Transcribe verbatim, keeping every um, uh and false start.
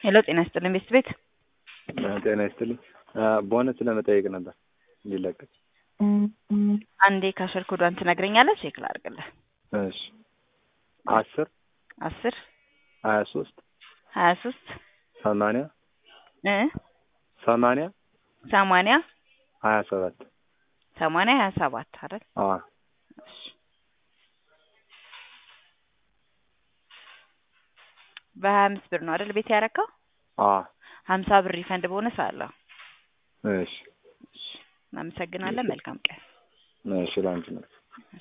ሄሎ ጤና ይስጥልኝ ቤት ቤት ጤና ይስጥልኝ ቦነስ ለመጠየቅ ነበር እንዲለቀቅ። አንዴ ካሸር ኮዷን ትነግረኛለህ? ቼክ ላድርግልህ። እሺ አስር አስር ሀያ ሶስት ሀያ ሶስት ሰማንያ እ ሰማንያ ሰማንያ ሀያ ሰባት ሰማንያ ሀያ ሰባት አይደል? አዎ እሺ በሀያ አምስት ብር ነው አይደል ቤት ያረካው? አዎ ሀምሳ ብር ሪፈንድ ቦነስ አለው። እሺ እናመሰግናለን። መልካም ቀን። እሺ ላንቺ ነው።